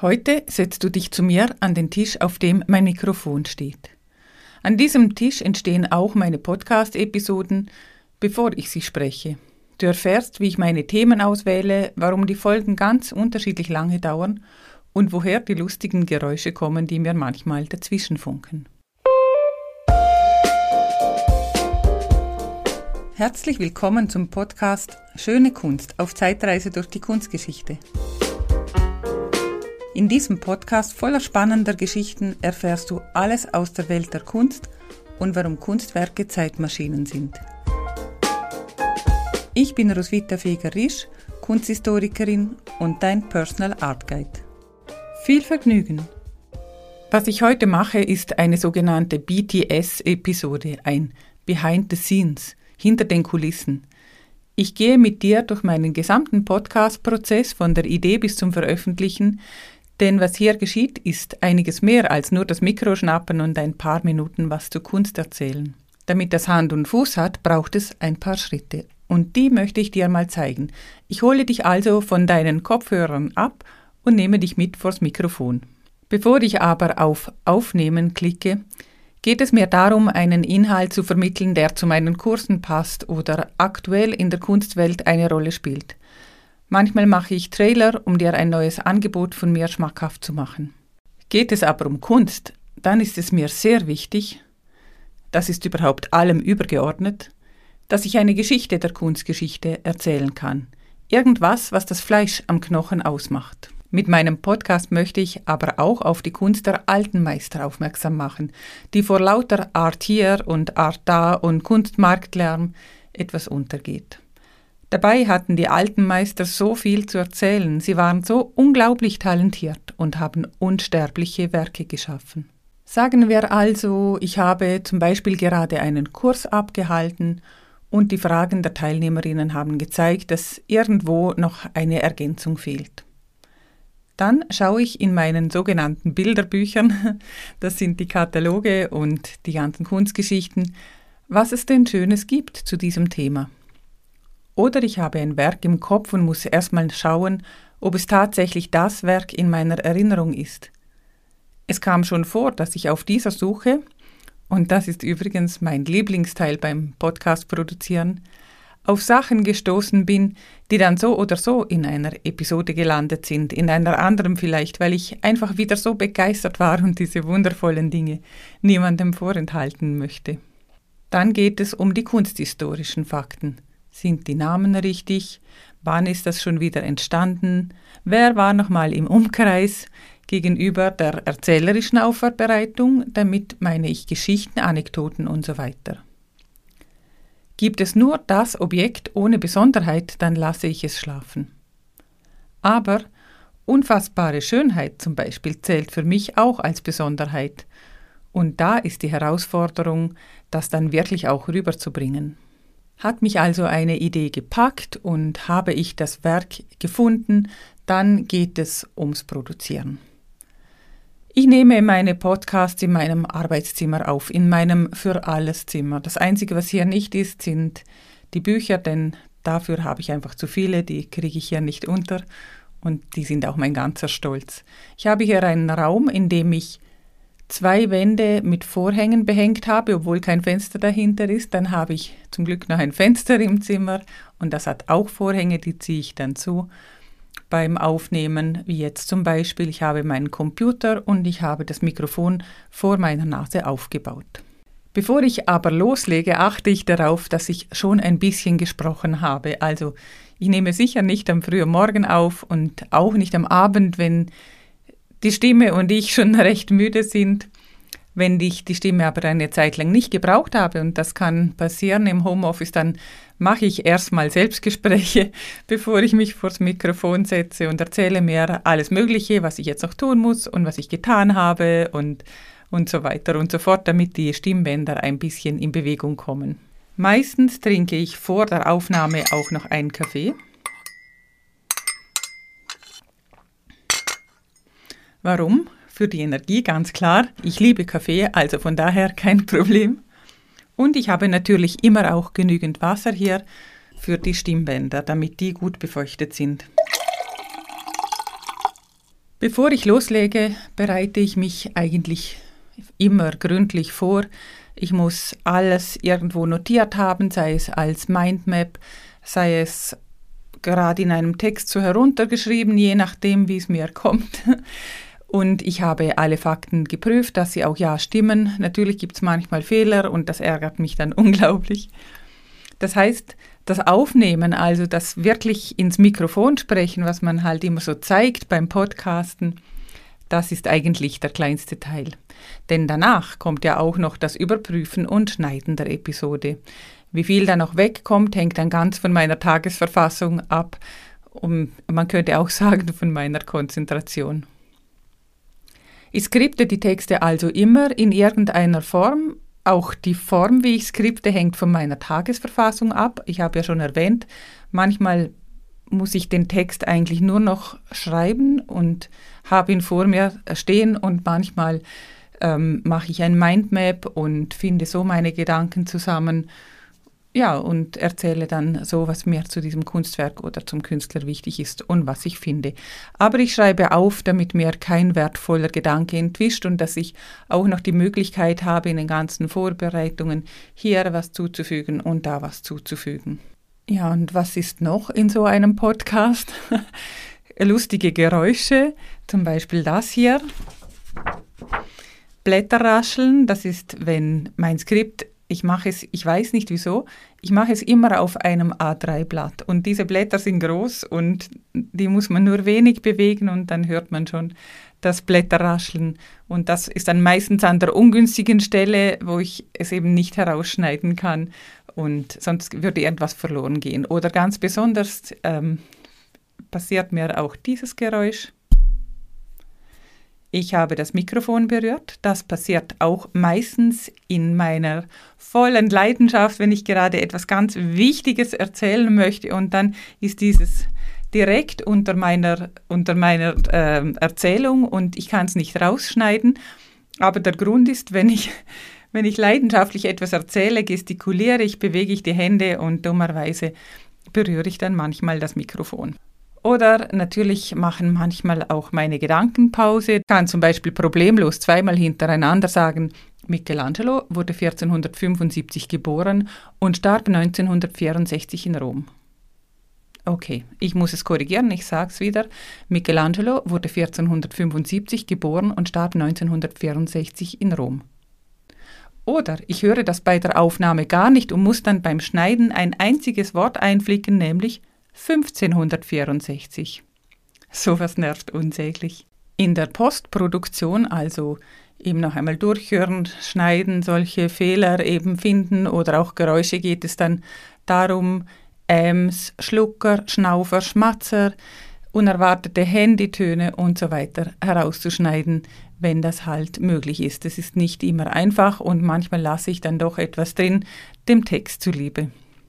Heute setzt du dich zu mir an den Tisch, auf dem mein Mikrofon steht. An diesem Tisch entstehen auch meine Podcast-Episoden, bevor ich sie spreche. Du erfährst, wie ich meine Themen auswähle, warum die Folgen ganz unterschiedlich lange dauern und woher die lustigen Geräusche kommen, die mir manchmal dazwischen funken. Herzlich willkommen zum Podcast Schöne Kunst auf Zeitreise durch die Kunstgeschichte. In diesem Podcast voller spannender Geschichten erfährst du alles aus der Welt der Kunst und warum Kunstwerke Zeitmaschinen sind. Ich bin Roswitha Feger-Risch, Kunsthistorikerin und dein Personal Art Guide. Viel Vergnügen! Was ich heute mache, ist eine sogenannte BTS-Episode, ein Behind the Scenes, hinter den Kulissen. Ich gehe mit dir durch meinen gesamten Podcast-Prozess von der Idee bis zum Veröffentlichen, denn was hier geschieht, ist einiges mehr als nur das Mikro schnappen und ein paar Minuten was zur Kunst erzählen. Damit das Hand und Fuß hat, braucht es ein paar Schritte. Und die möchte ich dir mal zeigen. Ich hole dich also von deinen Kopfhörern ab und nehme dich mit vors Mikrofon. Bevor ich aber auf Aufnehmen klicke, geht es mir darum, einen Inhalt zu vermitteln, der zu meinen Kursen passt oder aktuell in der Kunstwelt eine Rolle spielt. Manchmal mache ich Trailer, um dir ein neues Angebot von mir schmackhaft zu machen. Geht es aber um Kunst, dann ist es mir sehr wichtig, das ist überhaupt allem übergeordnet, dass ich eine Geschichte der Kunstgeschichte erzählen kann. Irgendwas, was das Fleisch am Knochen ausmacht. Mit meinem Podcast möchte ich aber auch auf die Kunst der alten Meister aufmerksam machen, die vor lauter Art hier und Art da und Kunstmarktlärm etwas untergeht. Dabei hatten die alten Meister so viel zu erzählen, sie waren so unglaublich talentiert und haben unsterbliche Werke geschaffen. Sagen wir also, ich habe zum Beispiel gerade einen Kurs abgehalten und die Fragen der Teilnehmerinnen haben gezeigt, dass irgendwo noch eine Ergänzung fehlt. Dann schaue ich in meinen sogenannten Bilderbüchern, das sind die Kataloge und die ganzen Kunstgeschichten, was es denn Schönes gibt zu diesem Thema. Oder ich habe ein Werk im Kopf und muss erstmal schauen, ob es tatsächlich das Werk in meiner Erinnerung ist. Es kam schon vor, dass ich auf dieser Suche, und das ist übrigens mein Lieblingsteil beim Podcast produzieren, auf Sachen gestoßen bin, die dann so oder so in einer Episode gelandet sind, in einer anderen vielleicht, weil ich einfach wieder so begeistert war und diese wundervollen Dinge niemandem vorenthalten möchte. Dann geht es um die kunsthistorischen Fakten. Sind die Namen richtig? Wann ist das schon wieder entstanden? Wer war nochmal im Umkreis? Gegenüber der erzählerischen Aufbereitung, damit meine ich Geschichten, Anekdoten und so weiter. Gibt es nur das Objekt ohne Besonderheit, dann lasse ich es schlafen. Aber unfassbare Schönheit zum Beispiel zählt für mich auch als Besonderheit. Und da ist die Herausforderung, das dann wirklich auch rüberzubringen. Hat mich also eine Idee gepackt und habe ich das Werk gefunden, dann geht es ums Produzieren. Ich nehme meine Podcasts in meinem Arbeitszimmer auf, in meinem Für-Alles-Zimmer. Das Einzige, was hier nicht ist, sind die Bücher, denn dafür habe ich einfach zu viele, die kriege ich hier nicht unter und die sind auch mein ganzer Stolz. Ich habe hier einen Raum, in dem ich 2 Wände mit Vorhängen behängt habe, obwohl kein Fenster dahinter ist. Dann habe ich zum Glück noch ein Fenster im Zimmer und das hat auch Vorhänge, die ziehe ich dann zu beim Aufnehmen, wie jetzt zum Beispiel. Ich habe meinen Computer und ich habe das Mikrofon vor meiner Nase aufgebaut. Bevor ich aber loslege, achte ich darauf, dass ich schon ein bisschen gesprochen habe. Also ich nehme sicher nicht am frühen Morgen auf und auch nicht am Abend, wenn die Stimme und ich schon recht müde sind. Wenn ich die Stimme aber eine Zeit lang nicht gebraucht habe, und das kann passieren im Homeoffice, dann mache ich erstmal Selbstgespräche, bevor ich mich vors Mikrofon setze und erzähle mir alles Mögliche, was ich jetzt noch tun muss und was ich getan habe und so weiter und so fort, damit die Stimmbänder ein bisschen in Bewegung kommen. Meistens trinke ich vor der Aufnahme auch noch einen Kaffee. Warum? Für die Energie, ganz klar. Ich liebe Kaffee, also von daher kein Problem. Und ich habe natürlich immer auch genügend Wasser hier für die Stimmbänder, damit die gut befeuchtet sind. Bevor ich loslege, bereite ich mich eigentlich immer gründlich vor. Ich muss alles irgendwo notiert haben, sei es als Mindmap, sei es gerade in einem Text so heruntergeschrieben, je nachdem, wie es mir kommt. Und ich habe alle Fakten geprüft, dass sie auch ja stimmen. Natürlich gibt es manchmal Fehler und das ärgert mich dann unglaublich. Das heißt, das Aufnehmen, also das wirklich ins Mikrofon sprechen, was man halt immer so zeigt beim Podcasten, das ist eigentlich der kleinste Teil. Denn danach kommt ja auch noch das Überprüfen und Schneiden der Episode. Wie viel da noch wegkommt, hängt dann ganz von meiner Tagesverfassung ab und man könnte auch sagen von meiner Konzentration. Ich skripte die Texte also immer in irgendeiner Form. Auch die Form, wie ich skripte, hängt von meiner Tagesverfassung ab. Ich habe ja schon erwähnt, manchmal muss ich den Text eigentlich nur noch schreiben und habe ihn vor mir stehen und manchmal mache ich ein Mindmap und finde so meine Gedanken zusammen. Ja, und erzähle dann so, was mir zu diesem Kunstwerk oder zum Künstler wichtig ist und was ich finde. Aber ich schreibe auf, damit mir kein wertvoller Gedanke entwischt und dass ich auch noch die Möglichkeit habe, in den ganzen Vorbereitungen hier was zuzufügen und da was zuzufügen. Ja, und was ist noch in so einem Podcast? Lustige Geräusche, zum Beispiel das hier. Blätterrascheln, das ist, wenn mein Skript, ich weiß nicht wieso, ich mache es immer auf einem A3-Blatt und diese Blätter sind groß und die muss man nur wenig bewegen und dann hört man schon das Blätterrascheln und das ist dann meistens an der ungünstigen Stelle, wo ich es eben nicht herausschneiden kann und sonst würde irgendwas verloren gehen. Oder ganz besonders passiert mir auch dieses Geräusch. Ich habe das Mikrofon berührt. Das passiert auch meistens in meiner vollen Leidenschaft, wenn ich gerade etwas ganz Wichtiges erzählen möchte. Und dann ist dieses direkt unter meiner Erzählung und ich kann es nicht rausschneiden. Aber der Grund ist, wenn ich leidenschaftlich etwas erzähle, gestikuliere ich, bewege ich die Hände und dummerweise berühre ich dann manchmal das Mikrofon. Oder natürlich machen manchmal auch meine Gedanken Pause. Ich kann zum Beispiel problemlos zweimal hintereinander sagen, Michelangelo wurde 1475 geboren und starb 1964 in Rom. Okay, ich muss es korrigieren, ich sage es wieder. Michelangelo wurde 1475 geboren und starb 1964 in Rom. Oder ich höre das bei der Aufnahme gar nicht und muss dann beim Schneiden ein einziges Wort einflicken, nämlich 1564. Sowas nervt unsäglich. In der Postproduktion, also eben noch einmal durchhören, schneiden, solche Fehler eben finden oder auch Geräusche, geht es dann darum, Schlucker, Schnaufer, Schmatzer, unerwartete Handytöne und so weiter herauszuschneiden, wenn das halt möglich ist. Es ist nicht immer einfach und manchmal lasse ich dann doch etwas drin, dem Text zuliebe.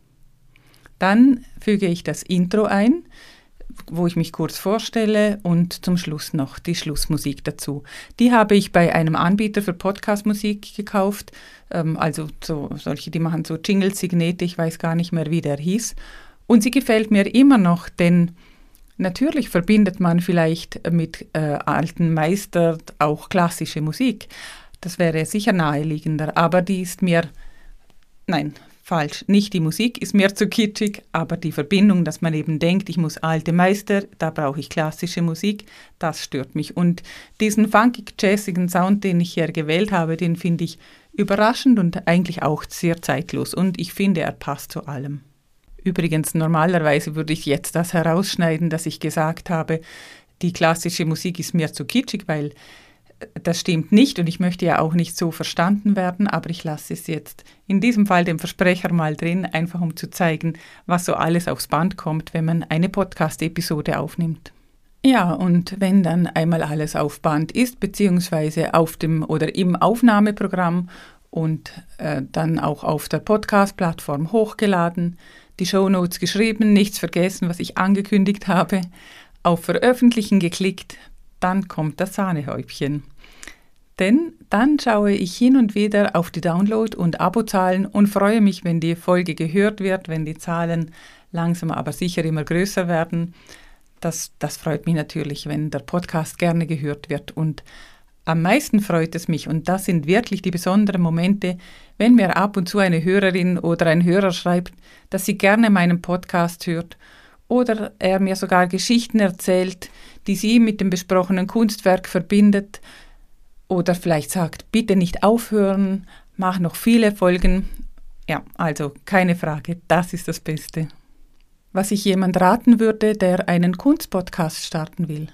Dann füge ich das Intro ein, wo ich mich kurz vorstelle und zum Schluss noch die Schlussmusik dazu. Die habe ich bei einem Anbieter für Podcastmusik gekauft, also solche, die machen so Jingle-Signete, ich weiß gar nicht mehr, wie der hieß. Und sie gefällt mir immer noch, denn natürlich verbindet man vielleicht mit alten Meistern auch klassische Musik. Das wäre sicher naheliegender, aber die ist mir, nein, falsch, nicht die Musik ist mir zu kitschig, aber die Verbindung, dass man eben denkt, ich muss alte Meister, da brauche ich klassische Musik, das stört mich. Und diesen funkig-jazzigen Sound, den ich hier gewählt habe, den finde ich überraschend und eigentlich auch sehr zeitlos. Und ich finde, er passt zu allem. Übrigens, normalerweise würde ich jetzt das herausschneiden, dass ich gesagt habe, die klassische Musik ist mir zu kitschig, weil das stimmt nicht und ich möchte ja auch nicht so verstanden werden, aber ich lasse es jetzt in diesem Fall den Versprecher mal drin, einfach um zu zeigen, was so alles aufs Band kommt, wenn man eine Podcast-Episode aufnimmt. Ja, und wenn dann einmal alles auf Band ist, beziehungsweise auf dem oder im Aufnahmeprogramm und dann auch auf der Podcast-Plattform hochgeladen, die Shownotes geschrieben, nichts vergessen, was ich angekündigt habe, auf Veröffentlichen geklickt, dann kommt das Sahnehäubchen. Denn dann schaue ich hin und wieder auf die Download- und Abozahlen und freue mich, wenn die Folge gehört wird, wenn die Zahlen langsam aber sicher immer größer werden. Das freut mich natürlich, wenn der Podcast gerne gehört wird. Und am meisten freut es mich, und das sind wirklich die besonderen Momente, wenn mir ab und zu eine Hörerin oder ein Hörer schreibt, dass sie gerne meinen Podcast hört oder er mir sogar Geschichten erzählt, die sie mit dem besprochenen Kunstwerk verbindet oder vielleicht sagt, bitte nicht aufhören, mach noch viele Folgen. Ja, also keine Frage, das ist das Beste. Was ich jemand raten würde, der einen Kunstpodcast starten will?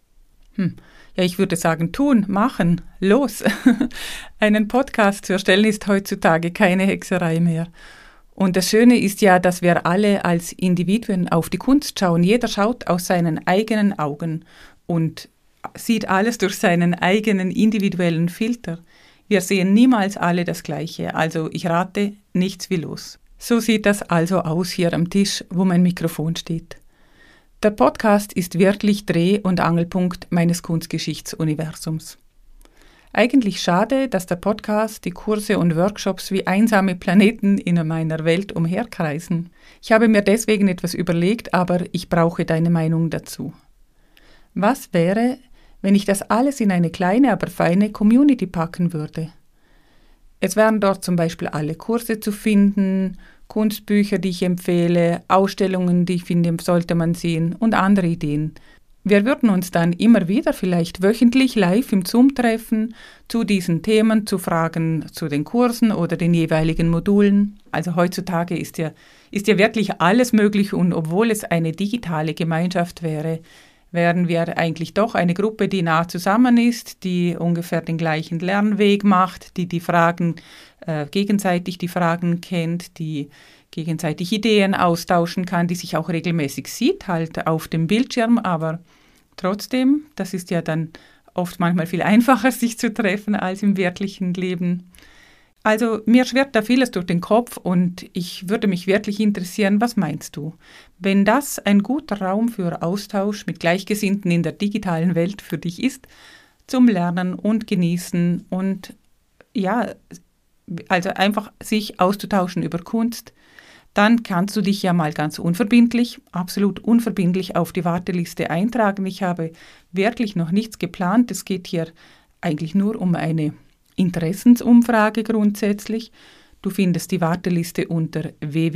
Ja, ich würde sagen, tun, machen, los. Einen Podcast zu erstellen ist heutzutage keine Hexerei mehr. Und das Schöne ist ja, dass wir alle als Individuen auf die Kunst schauen. Jeder schaut aus seinen eigenen Augen und sieht alles durch seinen eigenen individuellen Filter. Wir sehen niemals alle das Gleiche, also ich rate, nichts wie los. So sieht das also aus hier am Tisch, wo mein Mikrofon steht. Der Podcast ist wirklich Dreh- und Angelpunkt meines Kunstgeschichtsuniversums. Eigentlich schade, dass der Podcast, die Kurse und Workshops wie einsame Planeten in meiner Welt umherkreisen. Ich habe mir deswegen etwas überlegt, aber ich brauche deine Meinung dazu. Was wäre, wenn ich das alles in eine kleine, aber feine Community packen würde? Es wären dort zum Beispiel alle Kurse zu finden, Kunstbücher, die ich empfehle, Ausstellungen, die ich finde, sollte man sehen und andere Ideen. Wir würden uns dann immer wieder vielleicht wöchentlich live im Zoom treffen, zu diesen Themen, zu Fragen zu den Kursen oder den jeweiligen Modulen. Also heutzutage ist ja wirklich alles möglich, und obwohl es eine digitale Gemeinschaft wäre, wären wir eigentlich doch eine Gruppe, die nah zusammen ist, die ungefähr den gleichen Lernweg macht, die Fragen, gegenseitig die Fragen kennt, die gegenseitig Ideen austauschen kann, die sich auch regelmäßig sieht, halt auf dem Bildschirm, aber trotzdem, das ist ja dann oft manchmal viel einfacher, sich zu treffen als im wirklichen Leben. Also mir schwirrt da vieles durch den Kopf und ich würde mich wirklich interessieren, was meinst du? Wenn das ein guter Raum für Austausch mit Gleichgesinnten in der digitalen Welt für dich ist, zum Lernen und Genießen und ja, also einfach sich auszutauschen über Kunst, dann kannst du dich ja mal ganz unverbindlich, absolut unverbindlich auf die Warteliste eintragen. Ich habe wirklich noch nichts geplant. Es geht hier eigentlich nur um eine Interessensumfrage grundsätzlich. Du findest die Warteliste unter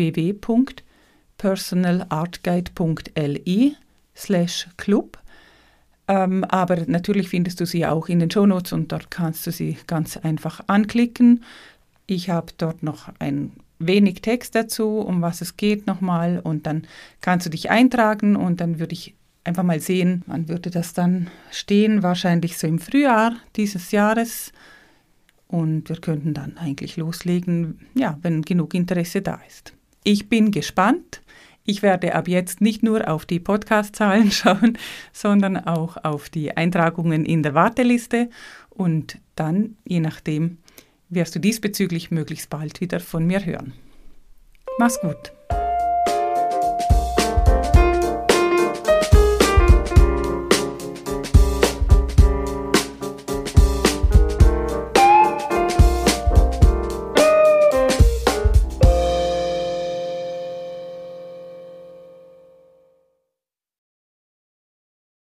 www.personalartguide.li/club. Aber natürlich findest du sie auch in den Shownotes und dort kannst du sie ganz einfach anklicken. Ich habe dort noch ein wenig Text dazu, um was es geht nochmal, und dann kannst du dich eintragen und dann würde ich einfach mal sehen, wann würde das dann stehen, wahrscheinlich so im Frühjahr dieses Jahres, und wir könnten dann eigentlich loslegen, ja, wenn genug Interesse da ist. Ich bin gespannt. Ich werde ab jetzt nicht nur auf die Podcast-Zahlen schauen, sondern auch auf die Eintragungen in der Warteliste, und dann, je nachdem, wirst du diesbezüglich möglichst bald wieder von mir hören. Mach's gut!